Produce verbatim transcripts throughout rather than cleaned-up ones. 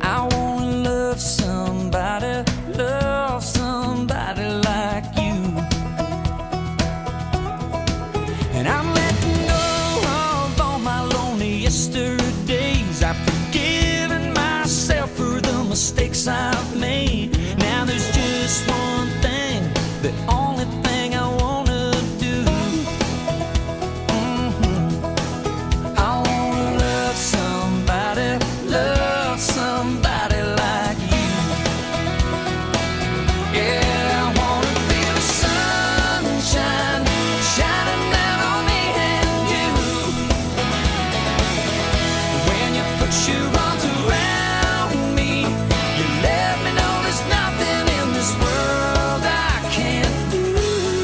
I wanna love somebody, love somebody like you. And I'm letting go of all my lonely yesterdays. I've forgiven myself for the mistakes I've made. Now there's just one thing, the only thing I wanna do. Mm-hmm. I wanna love somebody, love somebody like you. Yeah, I wanna feel the sunshine shining down on me and you. When you put your arms around me, you let me know there's nothing in this world I can't do.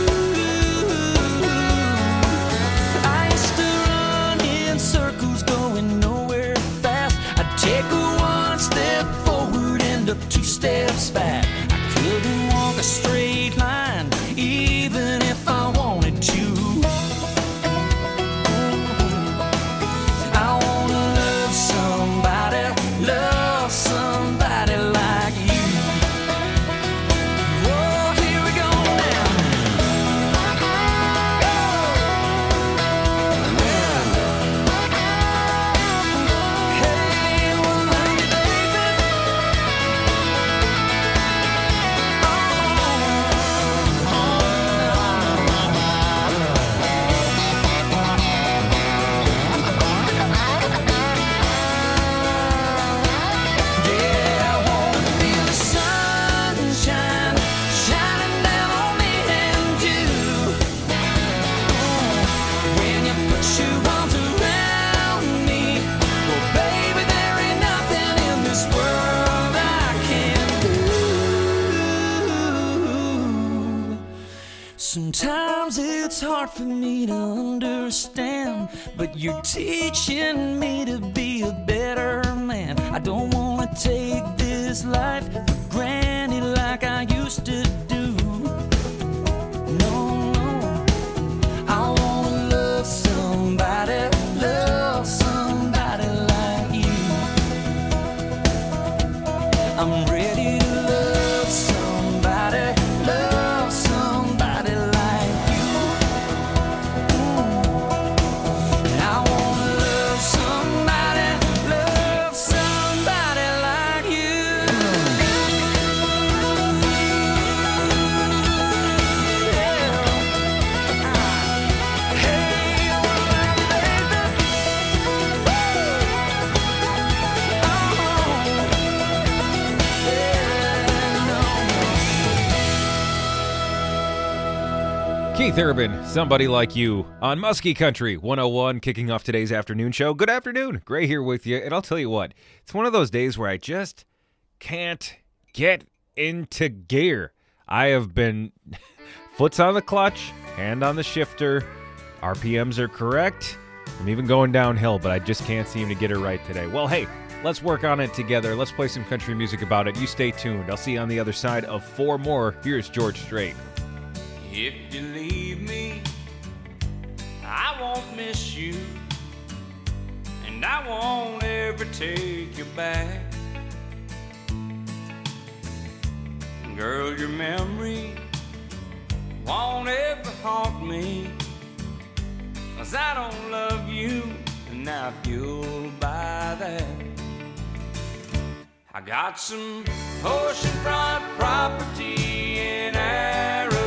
I used to run in circles going nowhere fast. I'd take a one step forward and up two steps back. I couldn't walk a straight line even if I wanted to. I wanna love somebody, love somebody like you. Oh, here we go now. Hey, well, love you, baby. Yeah, I wanna feel the sunshine shining down on me and you. When you put your arms around me, well, baby, there ain't nothing in this world I can't do. Sometimes it's hard for me to understand, but you're teaching me to be a better man. I don't wanna take this life for granted like I used to do. No, no. I wanna love somebody, love somebody like you. I'm ready to love somebody, love somebody like you. And I wanna love somebody, love somebody like you. Yeah. Hey, well, baby. Keith Urban, Somebody Like You, on Muskie Country one oh one, kicking off today's afternoon show. Good afternoon. Gray here with you, and I'll tell you what, it's one of those days where I just can't get into gear. I have been foot's on the clutch, hand on the shifter, R P Ms are correct. I'm even going downhill, but I just can't seem to get it right today. Well, hey, let's work on it together. Let's play some country music about it. You stay tuned. I'll see you on the other side of four more. Here's George Strait. If you leave me, I won't miss you, and I won't ever take you back. Girl, your memory won't ever haunt me, 'cause I don't love you, and I feel by that. I got some oceanfront property in Arizona.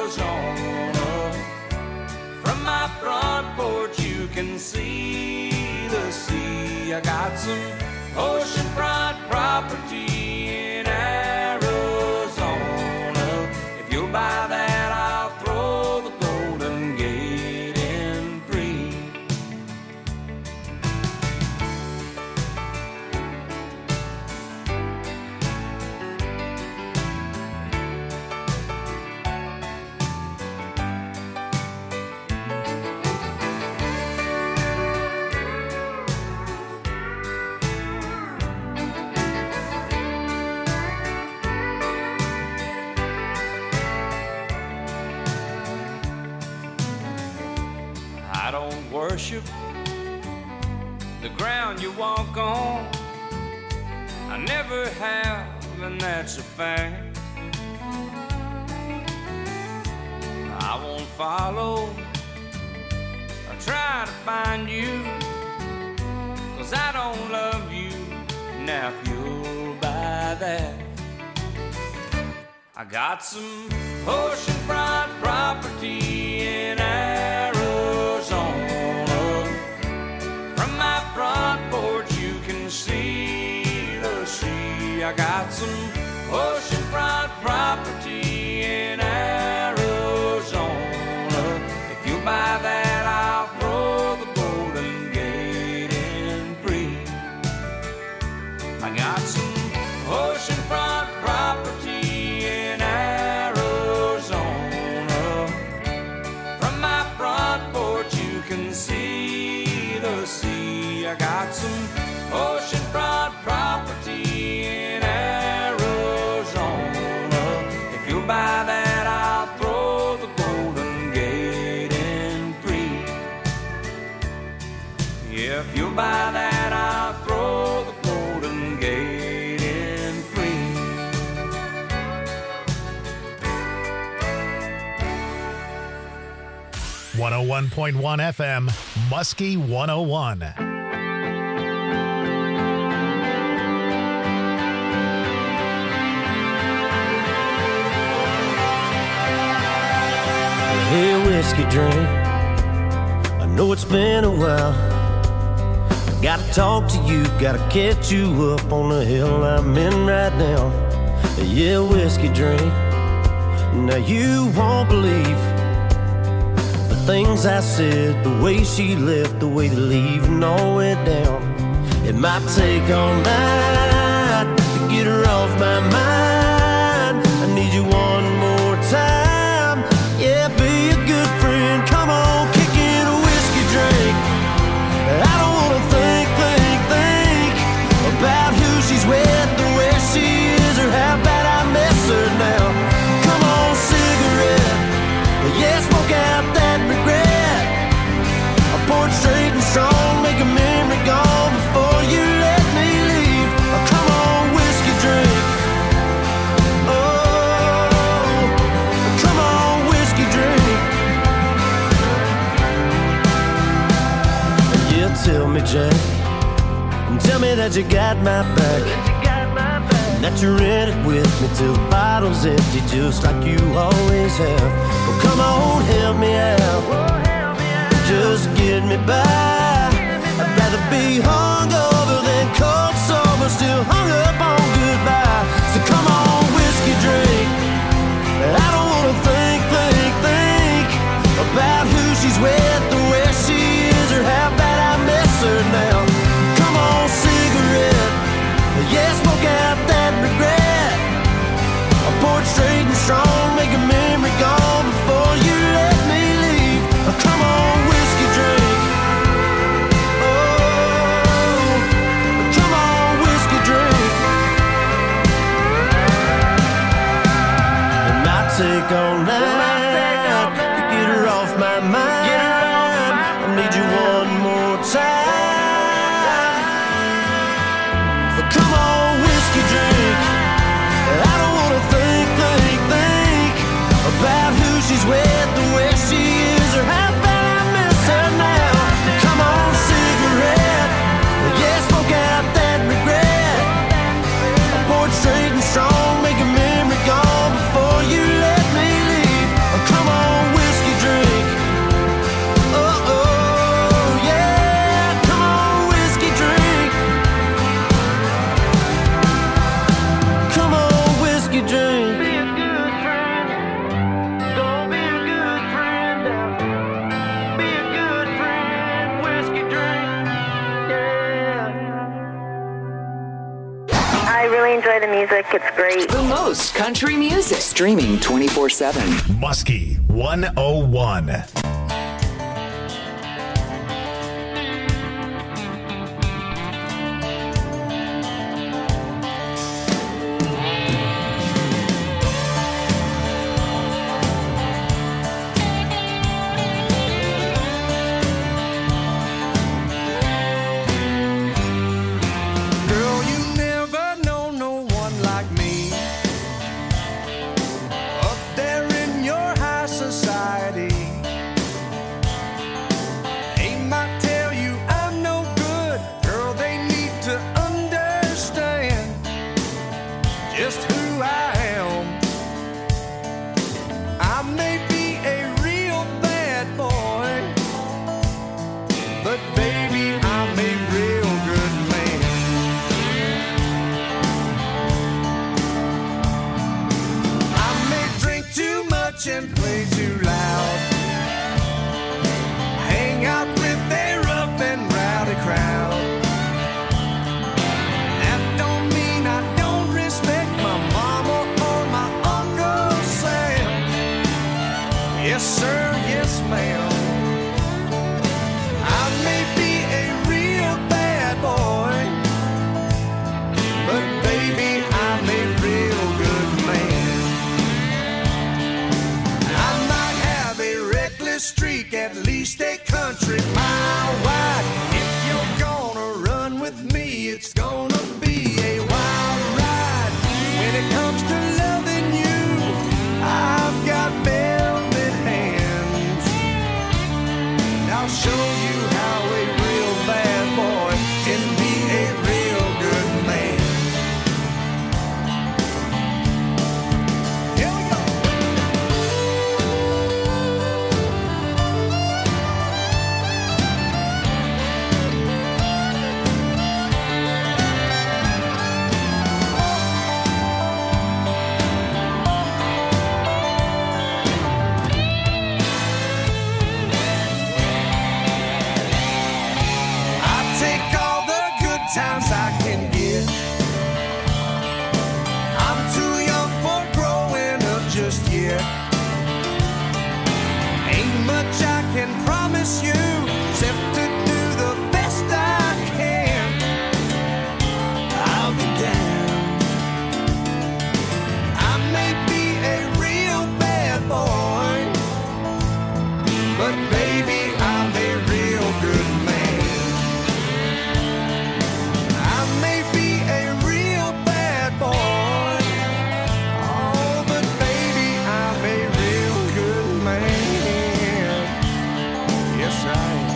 From my front porch you can see the sea. I got some oceanfront property in Arizona. If you'll buy that, I'll throw the Golden Gate in free. I don't worship the ground you walk on. I I never have, and that's a fact. I won't follow or try to find you, 'cause I don't love you. Now if you'll buy that, I got some oceanfront property in Arizona. From my front porch you can see the sea. I got some oceanfront property in Arizona. If you buy that, I'll throw the Golden Gate in free. I got some oceanfront property in Arizona. From my front porch you can see the sea. I got some oceanfront property in Arizona. If you buy that, I'll throw the Golden Gate in free. Yeah, if you buy that, I'll throw the Golden Gate in free. one oh one point one F M, Muskie one oh one. Hey, whiskey drink, I know it's been a while. I gotta talk to you, gotta catch you up on the hill I'm in right now. Yeah, whiskey drink, now you won't believe the things I said, the way she left, the way the leaving all went down. It might take all night to get her off my mind. I need you one more time. Yeah, be a good friend. Come on, kick in a whiskey drink. I don't wanna think, think, think about who she's with, or where she is, or how bad I miss her now. Come on, cigarette. Yeah, smoke out that regret. I pour it straight and strong, make a memory gone before you let me leave. Oh, come on, whiskey drink. Tell me, Jack, and tell me that you got my back, and that you're in it with me till the bottle's empty, just like you always have. Well, come on, help me out, just get me by. I'd rather be hungover than cold sober, still hung up on goodbye. So come on, whiskey drink. I don't wanna think, think, think about who she's with, or where she is, or how bad I miss her now. Come on, cigarette. Yeah, smoke out that regret. I pour it straight and strong, make a memory gone before you let me leave. Oh, come on, whiskey drink. Oh, come on, whiskey drink. It might take all night to get her off my mind. I need you one more time. But come on, whiskey drink. I don't wanna think, think, think about who she's with, or where she is, or how bad I miss her now. Come on, cigarette. Yeah, smoke out that regret. I pour it straight and strong, make a memory gone before you let me leave. Oh, come on, whiskey drink. Oh, oh, yeah, come on, whiskey drink. Come on, whiskey drink. Be a good friend. Don't be a good friend now. Be a good friend, whiskey drink. Yeah. I really enjoy the music. It's great. The most country music. Streaming twenty-four seven. Muskie one oh one. Girl, you never know just who I am. I may be a real bad boy, but baby, I'm a real good man. I may drink too much and play too loud, hang out with a rough and rowdy crowd. That don't mean I don't respect my mama or my Uncle Sam. Yes sir, yes ma'am. I may be a real bad boy, but baby, I'm a real good man. I might have a reckless streak, at least a country mile wide. If you're gonna run with me, it's gonna be a wild ride. When it comes to loving you, I've got velvet hands. And I'll show you how a real bad boy can be a real good man. Here we go. I take all the good times I can get. I'm too young for growing up just yet. Ain't much I can promise you, except to do the best I can. I'll be damned. I may be a real bad boy, but baby, I'm a real good man. I may be a real bad boy, oh, but baby, I'm a real good man. Yes, I am.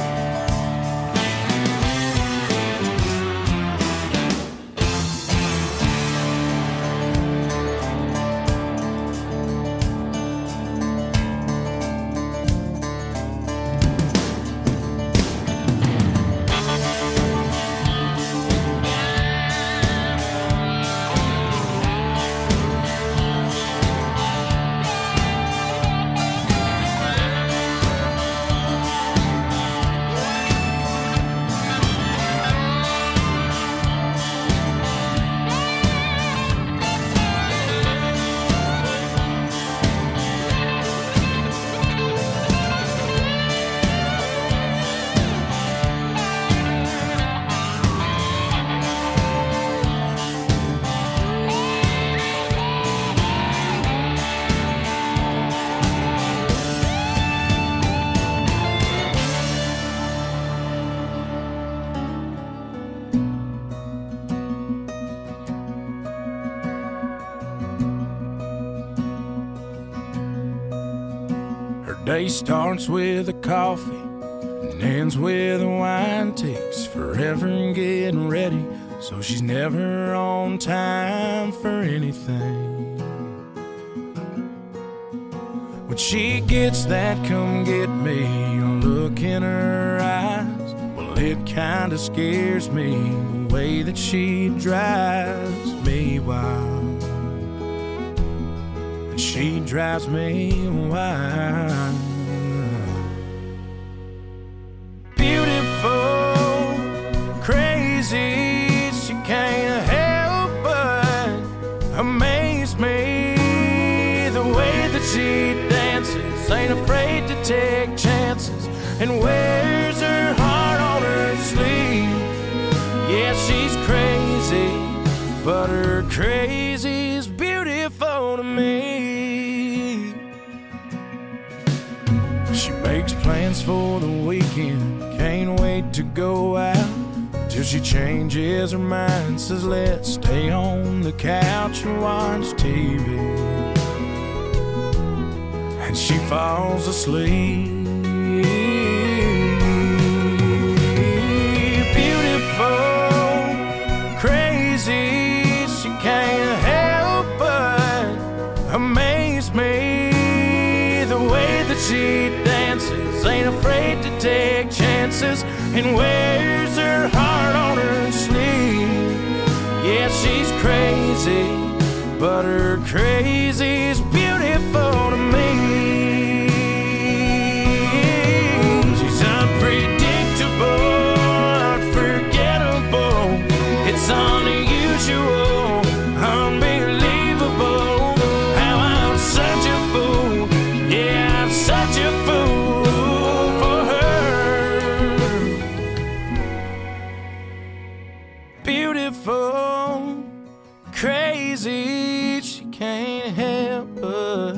Her day starts with a coffee and ends with a wine. Takes forever getting ready, so she's never on time for anything. When she gets that come get me look in her eyes, well, it kinda scares me the way that she drives me wild. And she drives me wild. Beautiful, crazy, she can't help but amaze me. The way that she dances, ain't afraid to take chances, and wears her heart on her sleeve. Yeah, she's crazy, but her crazy's beautiful to me. She makes plans for the weekend, can't wait to go out, till she changes her mind, says let's stay on the couch and watch T V. And she falls asleep. Beautiful, crazy, she can't help she dances, ain't afraid to take chances, and wears her heart on her sleeve. Yeah, she's crazy, but her crazy's beautiful to me. She's unpredictable, unforgettable. It's unusual, unbelievable. How I'm such a fool, yeah, I'm such a fool for her. Beautiful, crazy, she can't help but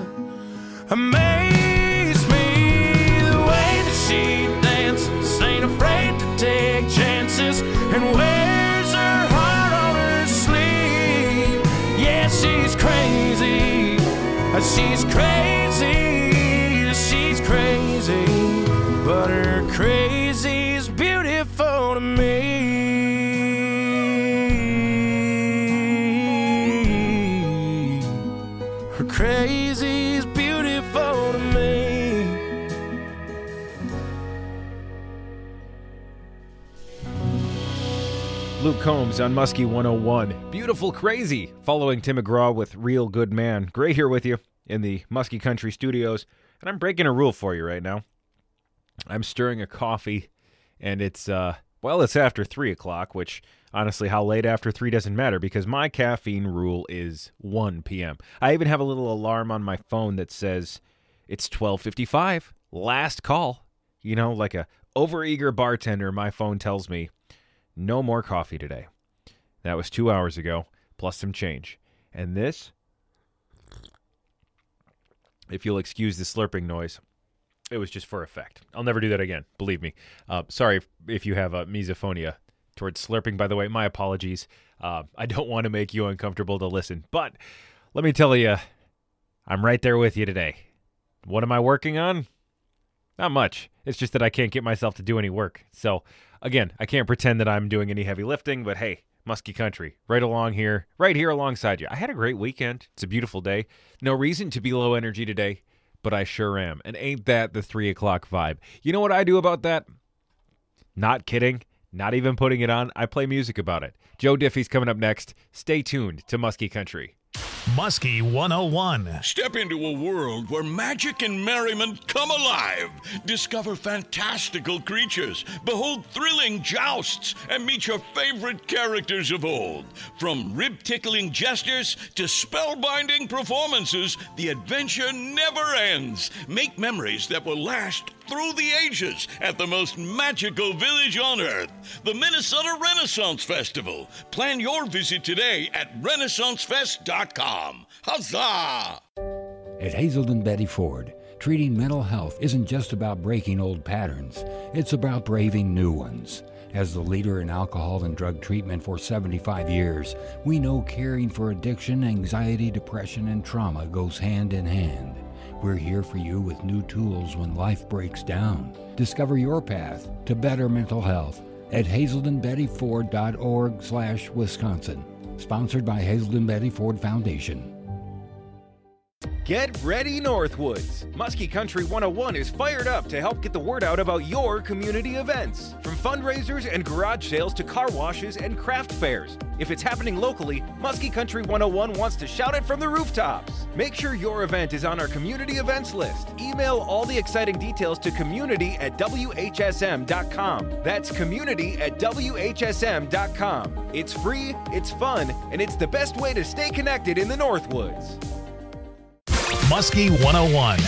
amaze me. The way that she dances, ain't afraid to take chances, and wears her heart on her sleeve. Yeah, she's crazy, she's crazy, she's crazy, but her crazy's beautiful to me. Crazy's beautiful to me. Luke Combs on Muskie one oh one. Beautiful Crazy, following Tim McGraw with Real Good Man. Gray here with you in the Muskie Country Studios, and I'm breaking a rule for you right now. I'm stirring a coffee, and it's, uh, well, it's after three o'clock, which, honestly, how late after three doesn't matter, because my caffeine rule is one p.m. I even have a little alarm on my phone that says it's twelve fifty-five, last call. You know, like a overeager bartender, my phone tells me, no more coffee today. That was two hours ago, plus some change. And this, if you'll excuse the slurping noise, it was just for effect. I'll never do that again, believe me. Uh, sorry if, if you have a misophonia towards slurping, by the way. My apologies. Uh, I don't want to make you uncomfortable to listen. But let me tell you, I'm right there with you today. What am I working on? Not much. It's just that I can't get myself to do any work. So, again, I can't pretend that I'm doing any heavy lifting, but hey, Muskie Country, right along here, right here alongside you. I had a great weekend. It's a beautiful day. No reason to be low energy today, but I sure am. And ain't that the three o'clock vibe? You know what I do about that? Not kidding. Not even putting it on. I play music about it. Joe Diffie's coming up next. Stay tuned to Muskie Country. Muskie one oh one. Step into a world where magic and merriment come alive. Discover fantastical creatures, behold thrilling jousts, and meet your favorite characters of old. From rib-tickling gestures to spellbinding performances, the adventure never ends. Make memories that will last through the ages at the most magical village on earth, the Minnesota Renaissance Festival. Plan your visit today at renaissance fest dot com. Huzzah! At Hazelden Betty Ford, treating mental health isn't just about breaking old patterns, it's about braving new ones. As the leader in alcohol and drug treatment for seventy-five years, we know caring for addiction, anxiety, depression, and trauma goes hand in hand. We're here for you with new tools when life breaks down. Discover your path to better mental health at hazelden betty ford dot org slash Wisconsin. Sponsored by Hazelden Betty Ford Foundation. Get ready, Northwoods! Muskie Country one oh one is fired up to help get the word out about your community events. From fundraisers and garage sales to car washes and craft fairs. If it's happening locally, Muskie Country one oh one wants to shout it from the rooftops. Make sure your event is on our community events list. Email all the exciting details to community at w h s m dot com. That's community at w h s m dot com. It's free, it's fun, and it's the best way to stay connected in the Northwoods. Muskie one oh one.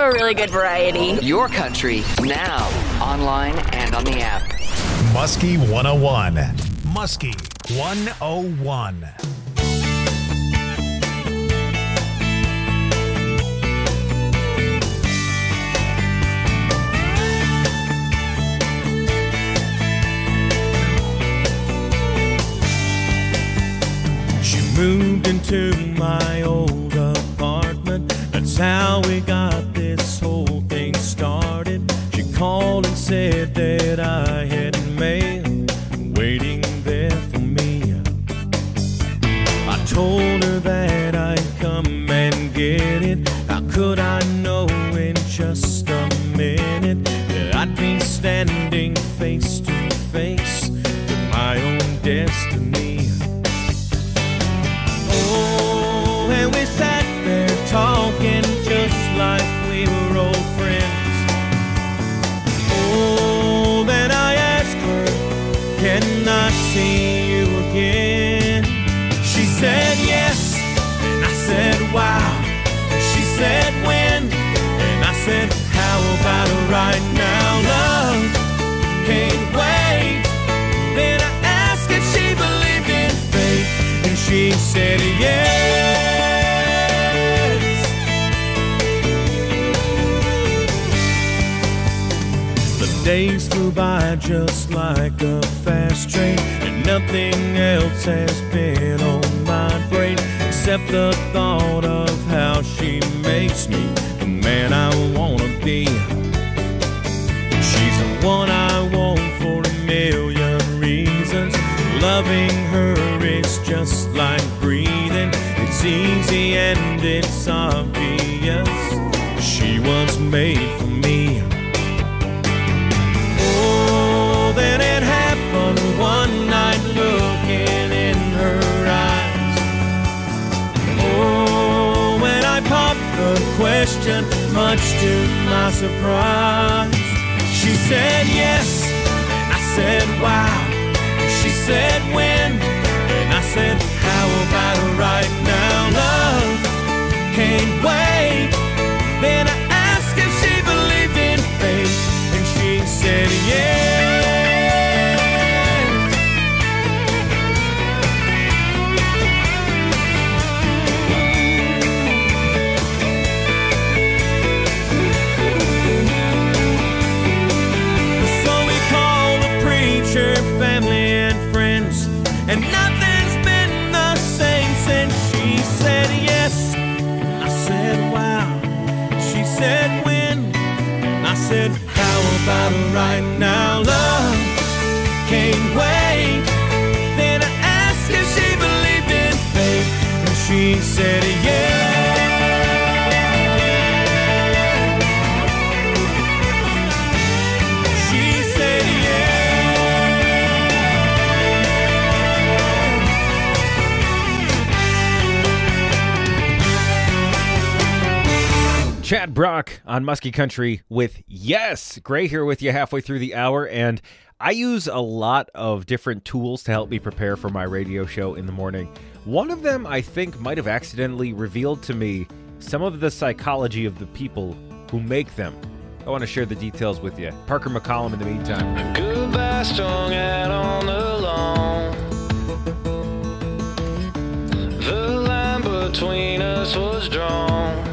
a really good variety. Your country, now, online and on the app. Muskie one oh one. Muskie one oh one. Moved into my old apartment. That's how we got this whole thing started. She called and said that I had mail waiting there for me. I told her that I'd come and get it. How could I know in just a minute that I'd be standing face to face with my own destiny? Oh, and we sat there talking just like we were old friends. Oh, then I asked her, can I see you again? She said yes, and I said wow. She said when, and I said how about it right now? Love can't wait. Then I asked if she believed in fate, and she said yes. The days flew by just like a fast train, and nothing else has been on my brain except the thought of how she makes me the man I wanna be. She's the one I want for a million reasons. Loving her is just like breathing. It's easy and it's obvious. She was made for me. Oh, then it happened one night looking in her eyes. Oh, when I popped the question, much to my surprise, she said yes, and I said wow. She said when, and I said how about it right now? Love can't wait. Then I asked if she believed in fate, and she said yes. So we called the preacher, family, and nothing's been the same since she said yes. I said wow. She said when. I said how about it right now? Love can't wait. Then I asked if she believed in fate, and she said yes. She said yes. Chad Brock on Muskie Country with Yes. Gray here with you halfway through the hour, and I use a lot of different tools to help me prepare for my radio show in the morning. One of them, I think, might have accidentally revealed to me some of the psychology of the people who make them. I want to share the details with you. Parker McCollum in the meantime. Goodbye strung out on the lawn. The line between us was drawn.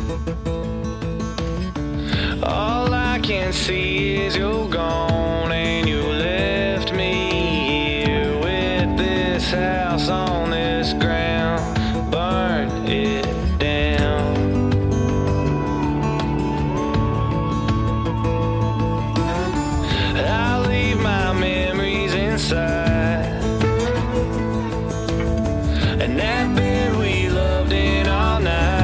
All I can see is you're gone, and you left me here with this house on this ground. Burn it down. I leave my memories inside, and that bed we loved in all night.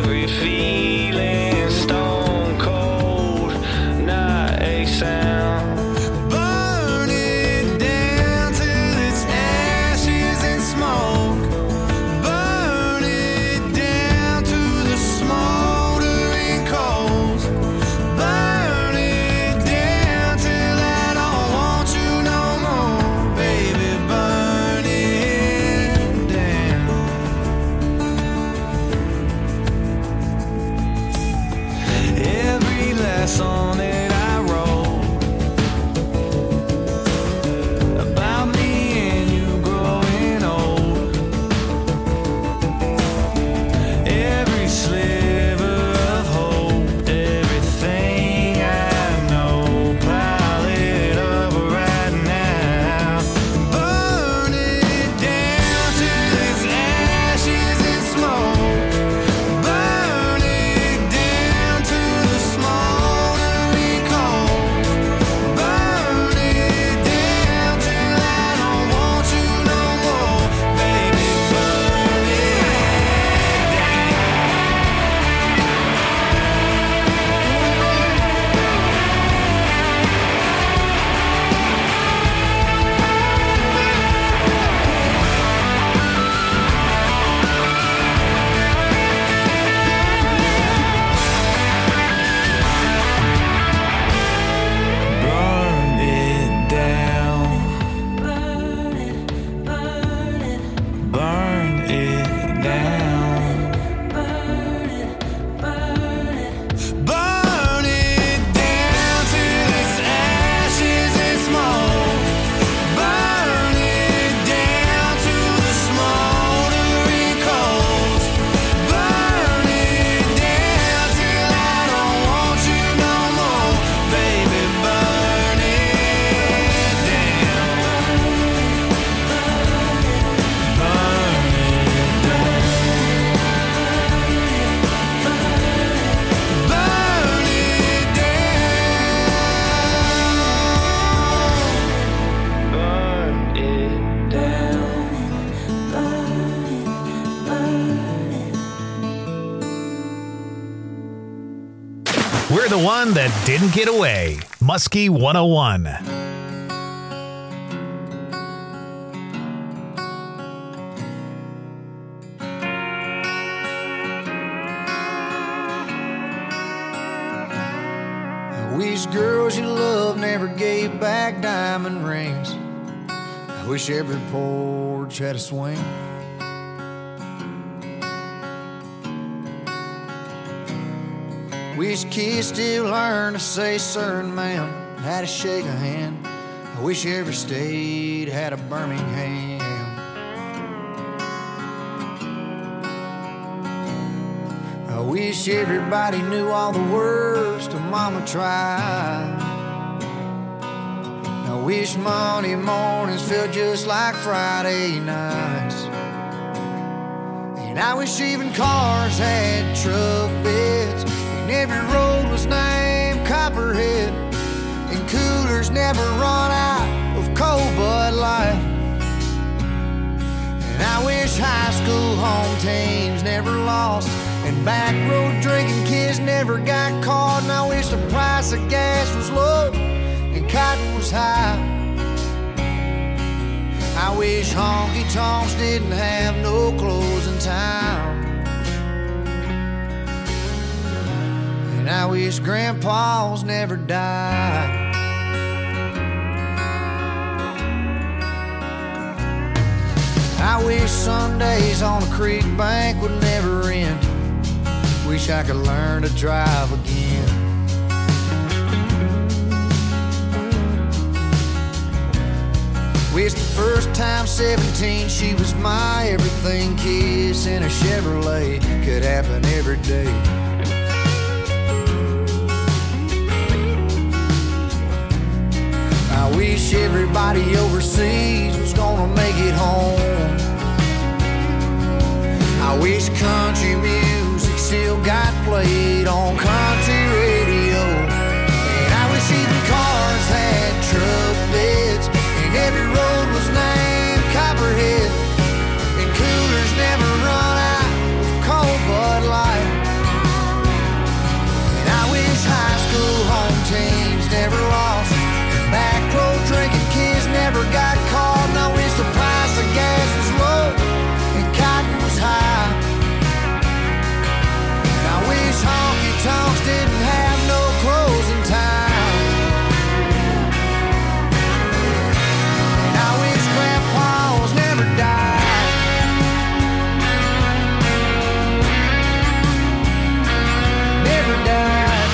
Sound We're the one that didn't get away. Muskie one oh one. I wish girls you love never gave back diamond rings. I wish every porch had a swing. Wish kids still learn to say sir and ma'am, how to shake a hand. I wish every state had a Birmingham. I wish everybody knew all the words to Mama Tried. I wish Monday mornings felt just like Friday nights. And I wish even cars had truck beds, and every road was named Copperhead, and coolers never run out of cold Bud Light. And I wish high school home teams never lost, and back road drinking kids never got caught. And I wish the price of gas was low and cotton was high. I wish honky-tonks didn't have no closing time. And I wish grandpas never died. I wish Sundays on the creek bank would never end. Wish I could learn to drive again. Wish the first time seventeen she was my everything kiss in a Chevrolet could happen every day. I wish everybody overseas was gonna make it home. I wish country music still got played on country radio. And I wish even cars had truck beds, and every road was named Copperhead, and coolers never run out of cold Bud Light. And I wish high school home teams never lost, and back road drinking kids never got caught. And I wish the price of gas was low and cotton was high. And I wish honky-tonks didn't have no closing time. And I wish grandpas never died. Never died.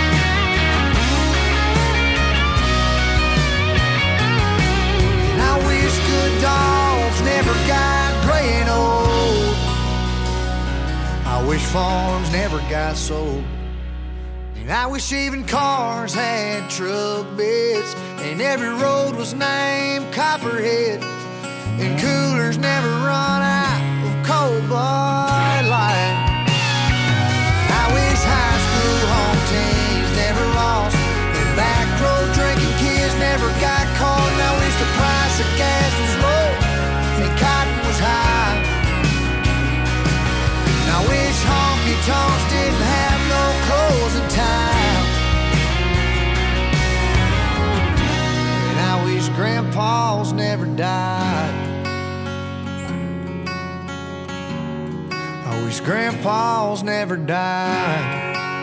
And I wish good dogs never got gray and old. I wish farms never got sold. And I wish even cars had truck beds, and every road was named Copperhead, and coolers never run out of cold Bud Light. I wish high school home teams never lost, and back road drinking kids never got caught. And I wish the price of gas was low and cotton was high. And I wish honky-tonks didn't have no closing time. And I wish grandpas never died. I wish grandpas never died.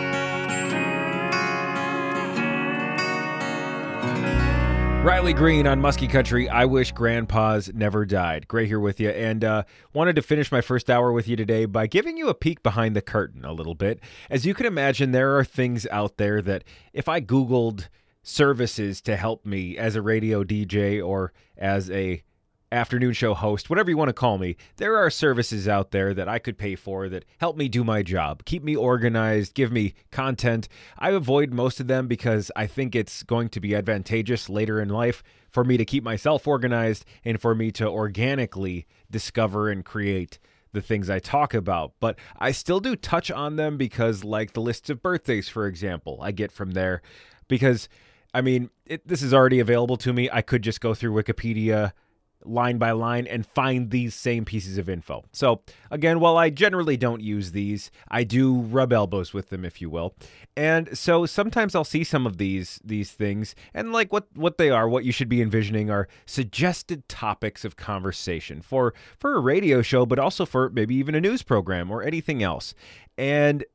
Riley Green on Muskie Country. I wish grandpas never died. Gray here with you, and uh, wanted to finish my first hour with you today by giving you a peek behind the curtain a little bit. As you can imagine, there are things out there that if I Googled services to help me as a radio D J or as a afternoon show host, whatever you want to call me, there are services out there that I could pay for that help me do my job, keep me organized, give me content. I avoid most of them because I think it's going to be advantageous later in life for me to keep myself organized and for me to organically discover and create the things I talk about. But I still do touch on them because, like the lists of birthdays, for example, I get from there because, I mean, it, this is already available to me. I could just go through Wikipedia, line by line and find these same pieces of info. So again, while I generally don't use these, I do rub elbows with them, if you will. And so sometimes I'll see some of these these things, and like what, what they are, what you should be envisioning are suggested topics of conversation for, for a radio show, but also for maybe even a news program or anything else. And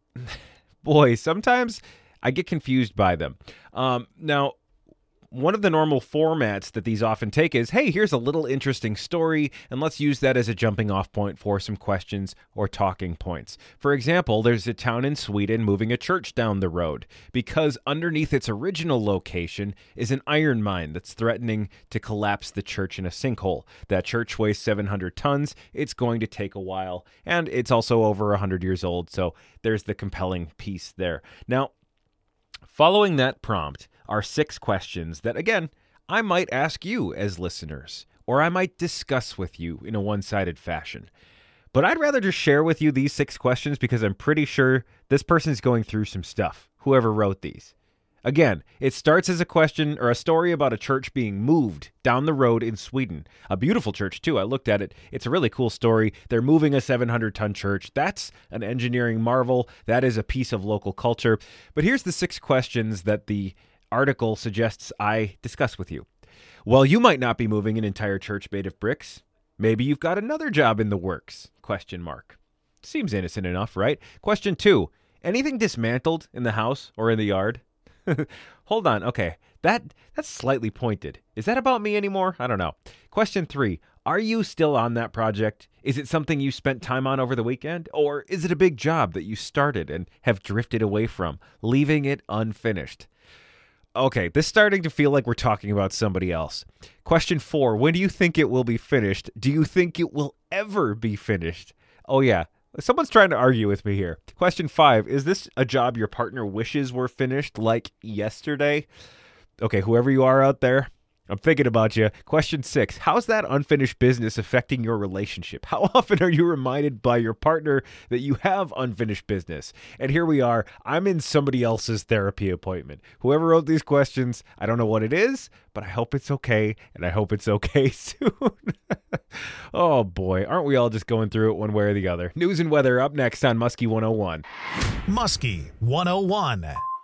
boy, sometimes I get confused by them. Um, now, one of the normal formats that these often take is, hey, here's a little interesting story, and let's use that as a jumping off point for some questions or talking points. For example, there's a town in Sweden moving a church down the road because underneath its original location is an iron mine that's threatening to collapse the church in a sinkhole. That church weighs seven hundred tons. It's going to take a while, and it's also over one hundred years old, so there's the compelling piece there. Now, following that prompt are six questions that, again, I might ask you as listeners, or I might discuss with you in a one-sided fashion. But I'd rather just share with you these six questions because I'm pretty sure this person's going through some stuff, whoever wrote these. Again, it starts as a question or a story about a church being moved down the road in Sweden. A beautiful church, too. I looked at it. It's a really cool story. They're moving a seven hundred ton church. That's an engineering marvel. That is a piece of local culture. But here's the six questions that the article suggests I discuss with you. Well, you might not be moving an entire church made of bricks. Maybe you've got another job in the works. Question mark. Seems innocent enough, right? Question two. Anything dismantled in the house or in the yard? Hold on. Okay. That that's slightly pointed. Is that about me anymore? I don't know. Question three. Are you still on that project? Is it something you spent time on over the weekend? Or is it a big job that you started and have drifted away from, leaving it unfinished? Okay, this is starting to feel like we're talking about somebody else. Question four. When do you think it will be finished? Do you think it will ever be finished? Oh, yeah. Someone's trying to argue with me here. Question five. Is this a job your partner wishes were finished like yesterday? Okay, whoever you are out there, I'm thinking about you. Question six. How's that unfinished business affecting your relationship? How often are you reminded by your partner that you have unfinished business? And here we are. I'm in somebody else's therapy appointment. Whoever wrote these questions, I don't know what it is, but I hope it's okay, and I hope it's okay soon. Oh, boy. Aren't we all just going through it one way or the other? News and weather up next on Muskie one oh one. Muskie one oh one.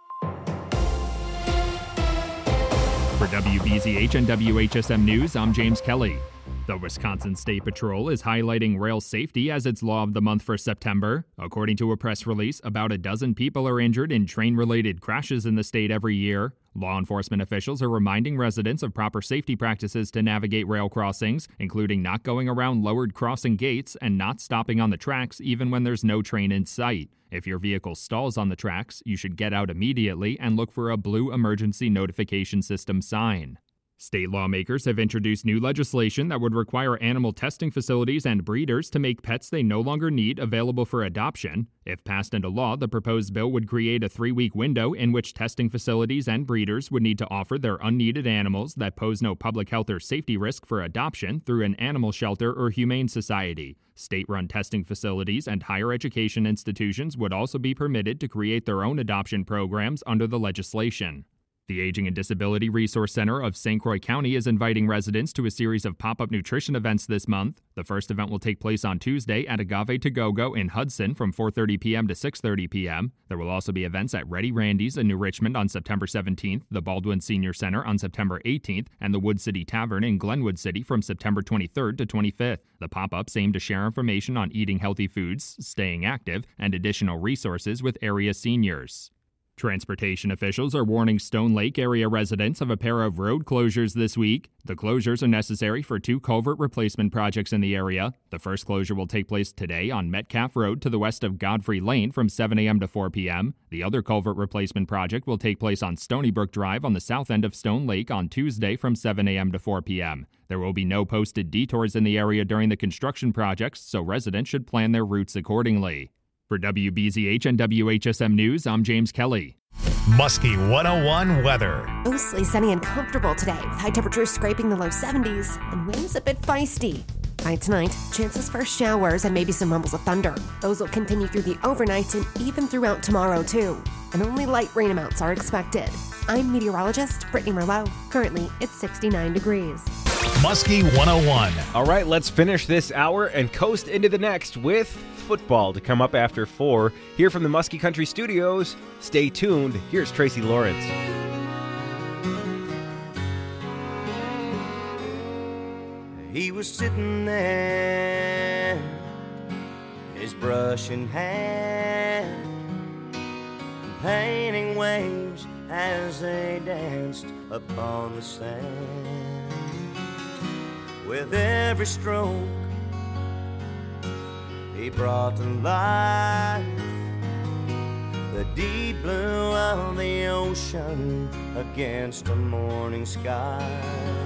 For W B Z H and W H S M News, I'm James Kelly. The Wisconsin State Patrol is highlighting rail safety as its law of the month for September. According to a press release, about a dozen people are injured in train-related crashes in the state every year. Law enforcement officials are reminding residents of proper safety practices to navigate rail crossings, including not going around lowered crossing gates and not stopping on the tracks even when there's no train in sight. If your vehicle stalls on the tracks, you should get out immediately and look for a blue emergency notification system sign. State lawmakers have introduced new legislation that would require animal testing facilities and breeders to make pets they no longer need available for adoption. If passed into law, the proposed bill would create a three-week window in which testing facilities and breeders would need to offer their unneeded animals that pose no public health or safety risk for adoption through an animal shelter or humane society. State-run testing facilities and higher education institutions would also be permitted to create their own adoption programs under the legislation. The Aging and Disability Resource Center of Saint Croix County is inviting residents to a series of pop-up nutrition events this month. The first event will take place on Tuesday at Agave to Go-Go in Hudson from four thirty p.m. to six thirty p.m. There will also be events at Ready Randy's in New Richmond on September seventeenth, the Baldwin Senior Center on September eighteenth, and the Wood City Tavern in Glenwood City from September twenty-third to twenty-fifth. The pop-ups aim to share information on eating healthy foods, staying active, and additional resources with area seniors. Transportation officials are warning Stone Lake area residents of a pair of road closures this week. The closures are necessary for two culvert replacement projects in the area. The first closure will take place today on Metcalf Road to the west of Godfrey Lane from seven a.m. to four p.m. The other culvert replacement project will take place on Stony Brook Drive on the south end of Stone Lake on Tuesday from seven a.m. to four p.m. There will be no posted detours in the area during the construction projects, so residents should plan their routes accordingly. For W B Z H and W H S M News, I'm James Kelly. Muskie one oh one weather. Mostly sunny and comfortable today, with high temperatures scraping the low seventies and winds a bit feisty. By tonight, chances for showers and maybe some rumbles of thunder. Those will continue through the overnight and even throughout tomorrow, too. And only light rain amounts are expected. I'm meteorologist Brittany Merlot. Currently, it's sixty-nine degrees. Muskie one oh one. All right, let's finish this hour and coast into the next with football to come up after four. Here from the Muskie Country Studios, stay tuned. Here's Tracy Lawrence. He was sitting there, his brush in hand, painting waves as they danced upon the sand. With every stroke, he brought to life the deep blue of the ocean against the morning sky.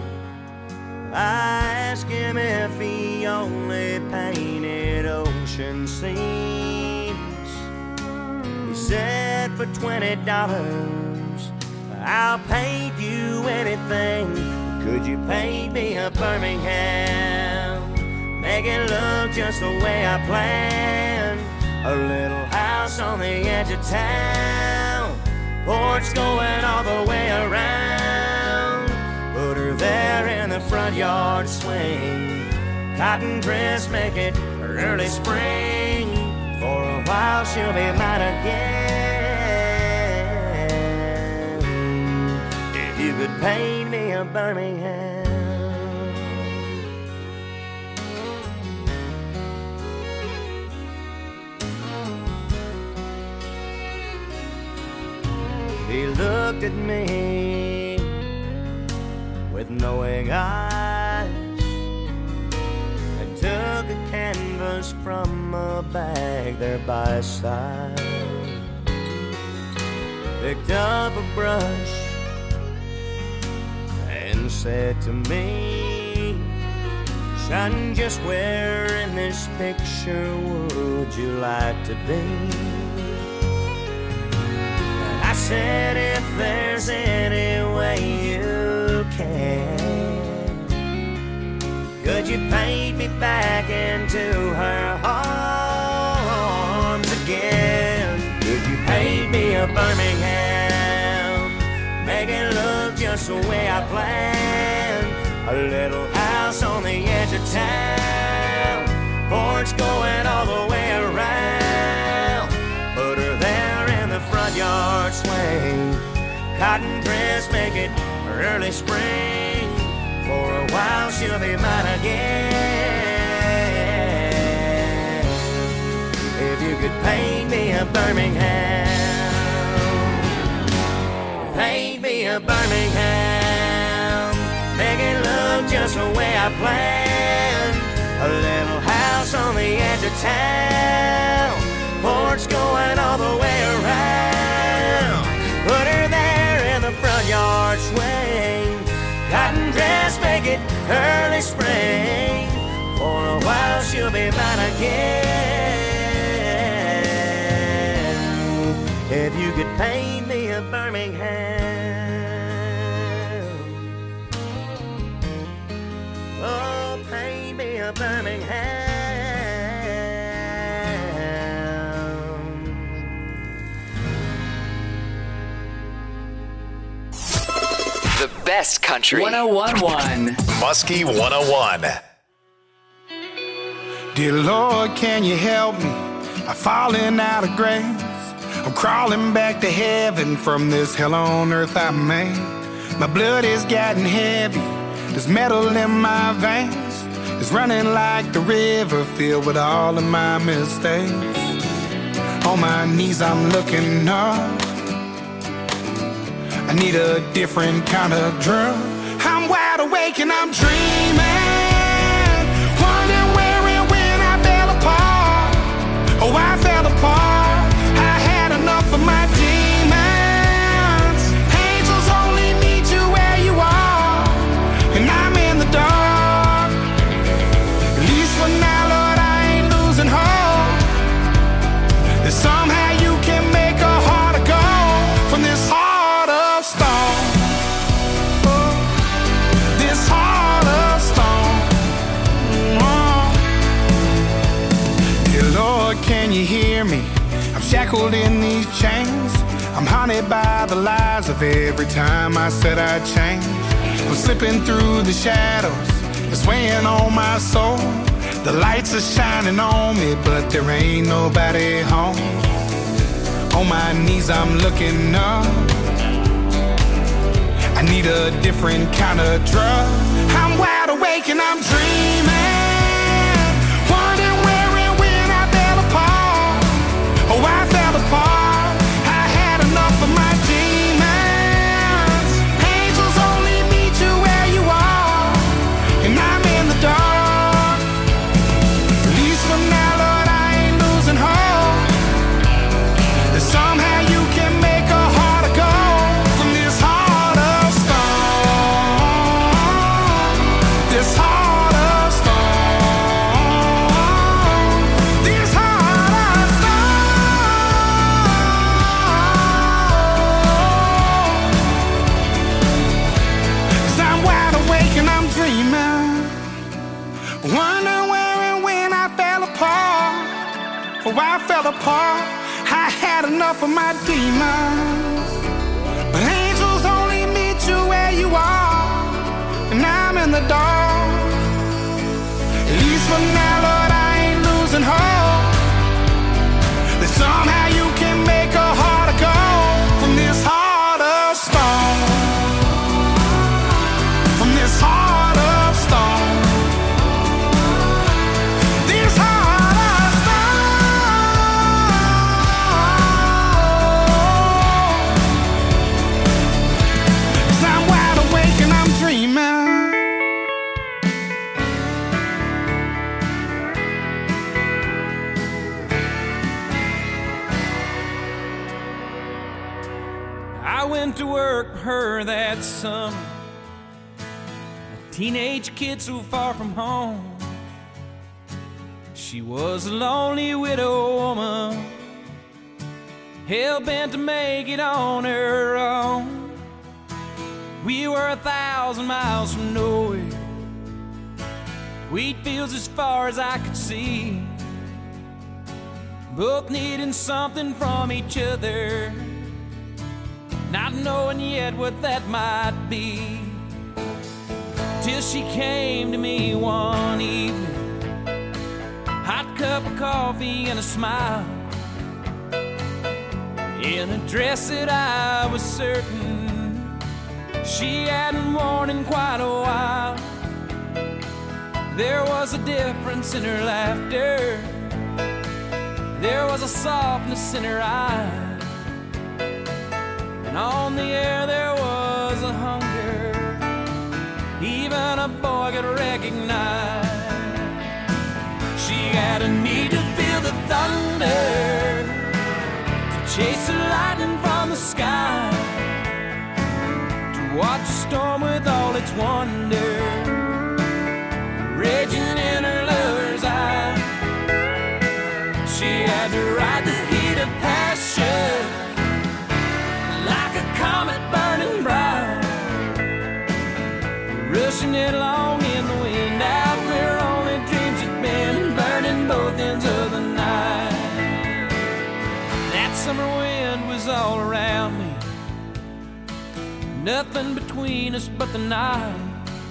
I asked him if he only painted ocean scenes. He said for twenty dollars I'll paint you anything. Could you paint me a Birmingham? Make it look just the way I planned. A little house on the edge of town, porch going all the way around. Put her there in the front yard swing. Cotton dress, make it early spring. For a while she'll be mine again. If you could paint me a Birmingham. He looked at me with knowing eyes and took a canvas from a bag there by his side. Picked up a brush and said to me, son, just where in this picture would you like to be? I said, if there's any way you can, could you paint me back into her arms again? Could you paint me a Birmingham? Make it look just the way I planned. A little house on the edge of town, porch going all the way around. Put her there in the front yard swing. Cotton dress, make it early spring. For a while she'll be mine again. If you could paint me a Birmingham, paint me a Birmingham. Make it look just the way I planned. A little house on the edge of town, porch going all the way around. Put her there in the front yard swing. Cotton dress, make it early spring. For a while she'll be mine again. If you could paint me a Birmingham, oh, paint me a Birmingham. The best country. one oh one point one. Muskie one oh one. Dear Lord, can you help me? I'm falling out of grace. I'm crawling back to heaven from this hell on earth I made. My blood is getting heavy. There's metal in my veins. It's running like the river filled with all of my mistakes. On my knees I'm looking up. I need a different kind of drum. I'm wide awake and I'm dreaming, wondering where and when I fell apart. Oh, I fell apart. I had enough of my demons. Angels only meet you where you are, and I'm in the dark. At least for now, Lord, I ain't losing hope that somehow you can make a heart of gold from this heart of stone. Oh, this heart of stone. Oh. Dear Lord, can you hear me? I'm shackled in these chains. I'm haunted by the lies of every time I said I'd change. I'm slipping through the shadows, is weighing on my soul. The lights are shining on me, but there ain't nobody home. On my knees I'm looking up. I need a different kind of drug. I'm wide awake and I'm dreaming, wondering where and when I fell apart. Oh, I fell apart. I had enough of my demons. Angels only meet you where you are, and I'm in the dark. At least for now, Lord, I ain't losing hope that somehow you can make a heart of gold from this heart of stone. This heart of stone. This heart of stone. 'Cause I'm wide awake and I'm dreaming, wondering where and when I fell apart. Oh, I fell apart. I had enough of my demons. But angels only meet you where you are, and I'm in the dark. At least for now, Lord, I ain't losing hope that somehow you can make a heart of gold from this heart of stone. From this heart of stone. This heart of stone. 'Cause I'm wide awake and I'm dreaming. I went to work for her that summer, a teenage kid so far from home. She was a lonely widow woman, hell-bent to make it on her own. We were a thousand miles from nowhere, wheat fields as far as I could see, both needing something from each other, not knowing yet what that might be. Till she came to me one evening, hot cup of coffee and a smile, in a dress that I was certain she hadn't worn in quite a while. There was a difference in her laughter, there was a softness in her eyes, and on the air there was a hunger even a boy could recognize. She had a need to feel the thunder, to chase the lightning from the sky, to watch the storm with all its wonder raging in her lover's eyes. She had to ride the heat of passion like a comet burning bright, rushing it along in the wind out where only dreams had been, burning both ends of the night. That summer wind was all around me, nothing between us but the night.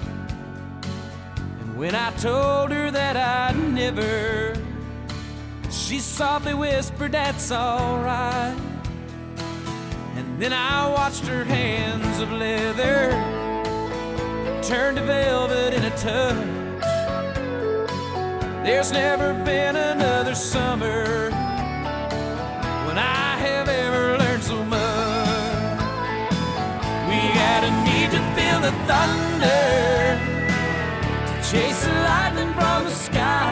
And when I told her that I'd never, she softly whispered, "That's alright." And then I watched her hands of leather turn to velvet in a touch. There's never been another summer when I have ever learned so much. We had a need to feel the thunder, to chase the lightning from the sky,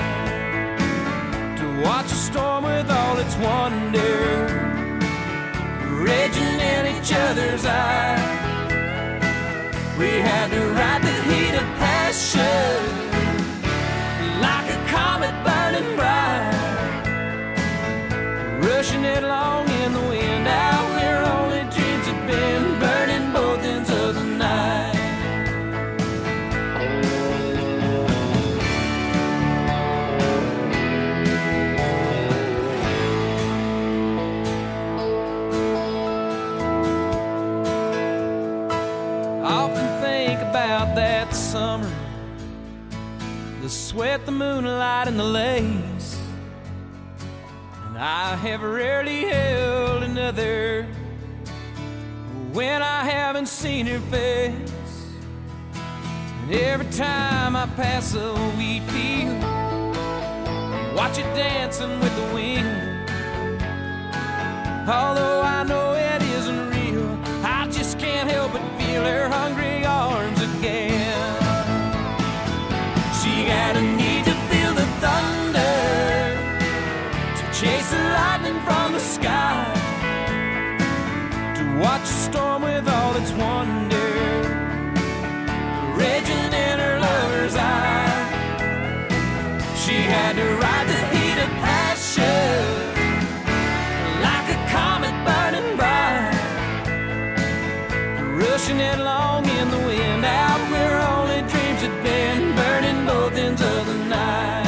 to watch a storm with all its wonder raging in each other's eyes. We had to ride the heat of passion like a comet burning bright, rushing it along in the wind out where only dreams had been, burning both ends of the night. I often think about that summer the sweat, the moonlight, and the lace. And I have rarely held another when I haven't seen her face. And every time I pass a wheat field, watch it dancing with the wind. Although I know it isn't real, I just can't help but feel her hungry arms again. She got a need to feel the thunder, to chase the lightning from the sky, to watch a storm with all its wonder raging in her lover's eye. She had to ride the heat of passion like a comet burning bright, rushing headlong in the wind out where only dreams had been, burning both ends of the night.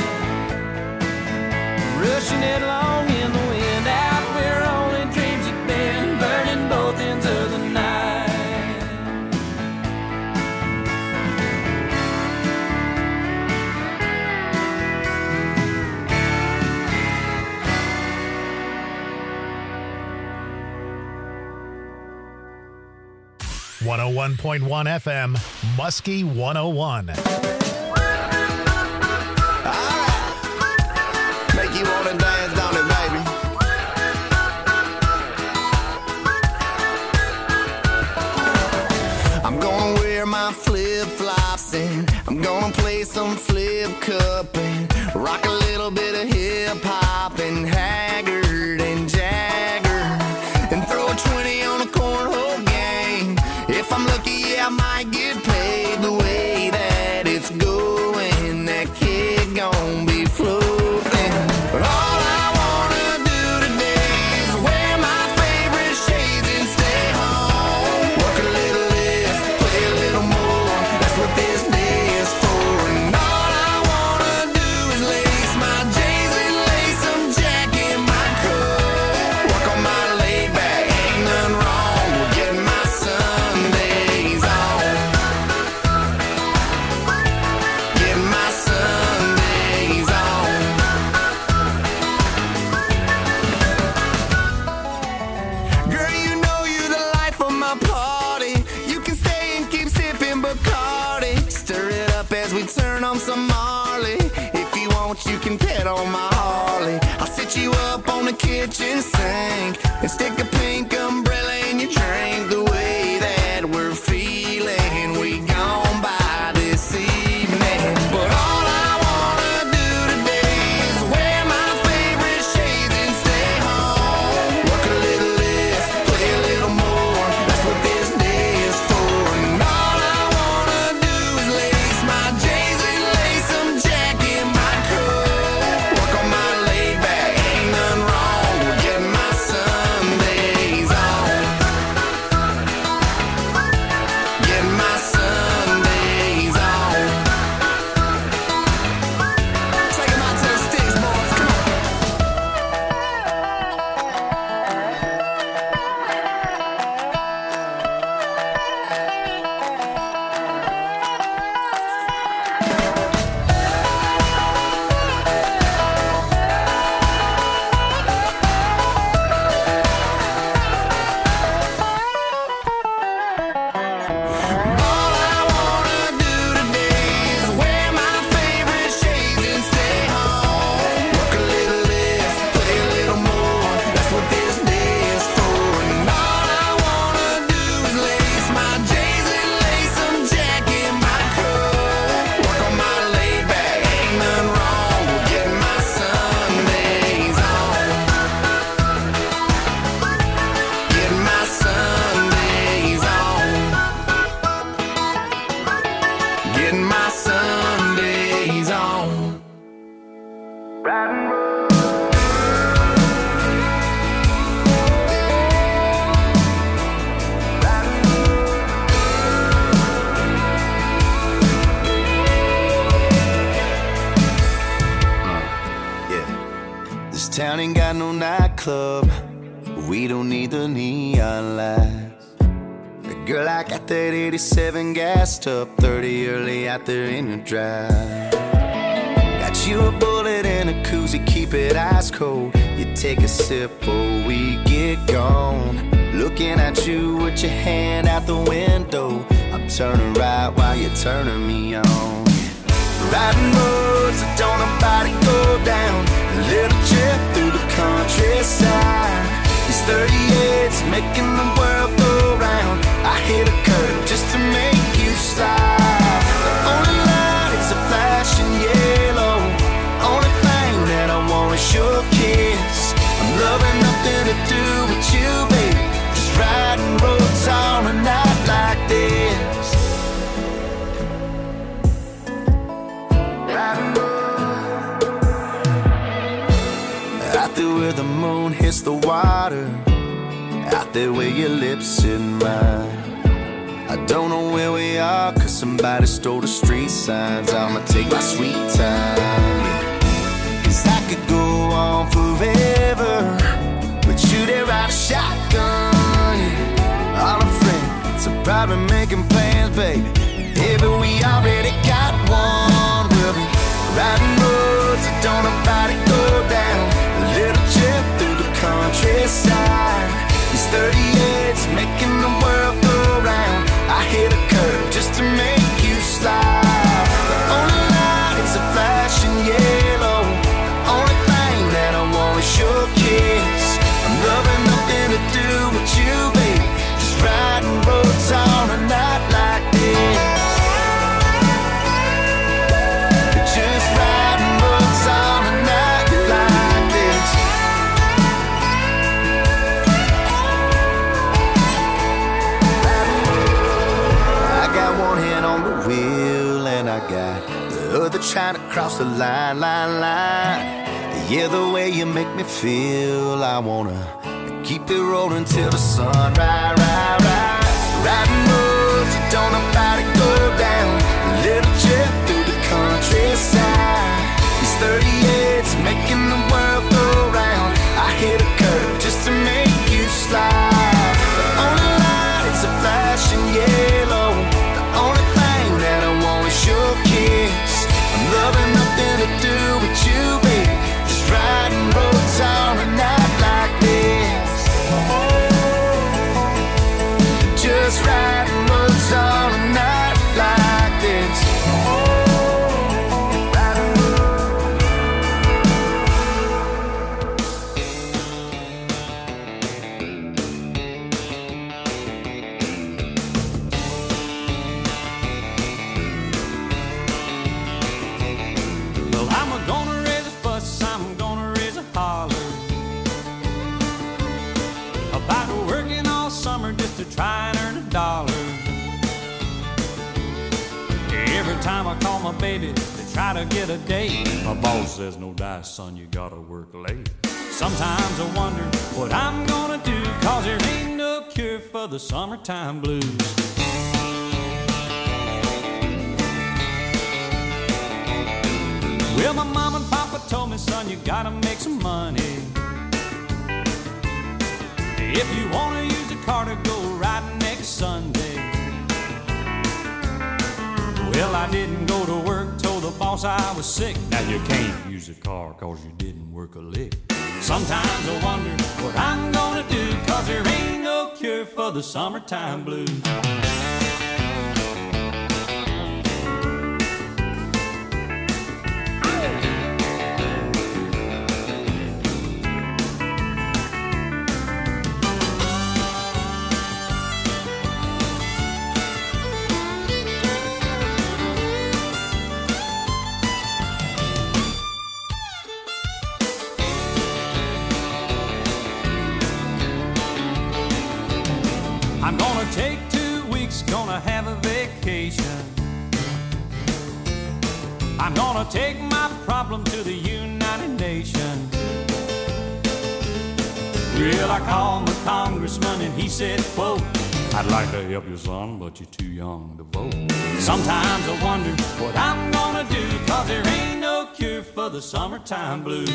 Rushing headlong in the wind out where only dreams had been, burning both ends of the night. one oh one point one F M, Muskie one oh one. Make you wanna dance, don't it, baby? I'm gonna wear my flip-flops and I'm gonna play some flip cup and rock a little bit of hip-hop and Haggard and Jagger and throw a twenty on a cornhole game. If I'm lucky, yeah, I might get paid the way that it's going. That kid gon' be floating. But all I wanna do today is wear my favorite shades and stay home. Work a little less, play a little more. That's what this day is for. And all I wanna do is lace my J's and lace some Jack in my coat. Work on my laid back, ain't nothing wrong with getting my Sundays on. Getting my Sundays on. Girl, you know you the life of my party. You can stay and keep sipping Bacardi. Stir it up as we turn on some Marley. If you want, you can pet on my Harley. I'll sit you up on the kitchen sink and stick a pink umbrella in your drink. The way that we're feeling, we gon' by this evening. But all I wanna do today is wear my favorite shades and stay home. Work a little less, play a little more. That's what this day is for. And all I wanna do is lace my J's and lace some Jack in my coat. Work on my laid back, ain't nothing wrong with getting my Sundays on. Getting my Sundays on. Take 'em out to the sticks, boys. Come on. All I wanna do today is wear my favorite shades and stay home. Work a little less, play a little more. That's what this day is for. And all I wanna do is lace my J's and lace some Jack in my coat. Work on my laid back, ain't nothing wrong with getting my Sundays on. Getting my Sundays on. Getting my Sundays on. This town ain't got no nightclub. We don't need the neon lights. Girl, I got that eighty-seven gassed up, thirty early out there in the drive. Get you a bullet and a koozie, keep it ice cold. You take a sip before we get gone. Looking at you with your hand out the window. I'm turning right while you're turning me on. Riding roads that don't nobody go down. A little trip through the countryside. These thirty-eights making the world go round. I hit a curve just to make you slide. The only light is a flashing yellow. Only thing that I want is your kiss. I'm loving nothing to do with you, baby. Just riding roads on a night like this. Riding roads. Out there where the moon hits the water. Out there where your lips in mine. I don't know where we are, cause somebody stole the street signs. I'ma take my sweet time, yeah. Cause I could go on forever with you there ride a shotgun, yeah. All our friends are probably making plans, baby. Baby, we already got one. We'll be riding roads that don't nobody go down. A little trip through the countryside. These thirty-eights making the world go round. I hit a curve just to make you slide. The only light is a flashing yellow. The only thing that I want is your kiss. I'm loving nothing to do with you, baby. Just riding roads on a night like this. Just riding roads on a night like this. I got one hand on the wheel and I got the other trying to cross the line, line, line. Yeah, the way you make me feel, I wanna keep it rolling till the sun rise, rise, rise. Riding roads that don't nobody go down. A little trip through the countryside. These thirty-eights making the world go round. I hit a curve just to make you slide. The only light is a flashing yellow. The only thing that I want is your kiss. I'm loving nothing to do with you, baby. Just riding roads on a night like this. Just riding roads on a night like this. Well, I'm gonna raise a fuss, I'm gonna raise a holler about working all summer just to try and earn a dollar. Every time I call my baby to try to get a date, my boss says, no dice, son, you gotta work late. Sometimes I wonder what I'm gonna do, cause there ain't no cure for the summertime blues. Well, my mom and papa told me, son, you gotta make some money. If you wanna use a car to go riding next Sunday. Well, I didn't go to work, told the boss I was sick. Now you can't use a car cause you didn't work a lick. Sometimes I wonder what I'm gonna do, cause there ain't no cure for the summertime blues. I'm gonna take two weeks, gonna have a vacation. I'm gonna take my problem to the United Nations. Well, I called my congressman and he said, quote, I'd like to help you, son, but you're too young to vote. Sometimes I wonder what I'm gonna do, cause there ain't no cure for the summertime blues.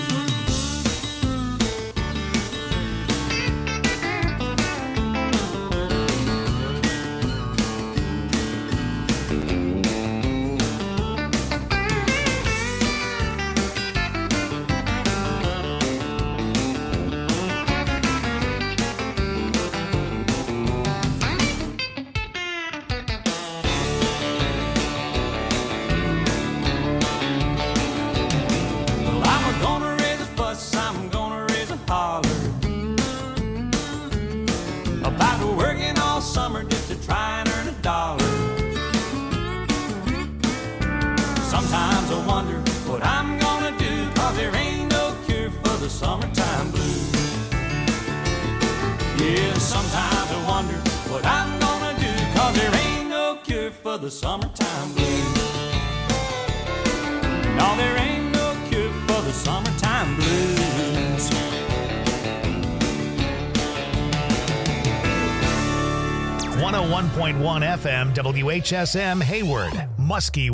wonder what I'm gonna do, 'cause there ain't no cure for the summertime blues. No, there ain't no cure for the summertime blues. one oh one point one F M W H S M Hayward, Muskie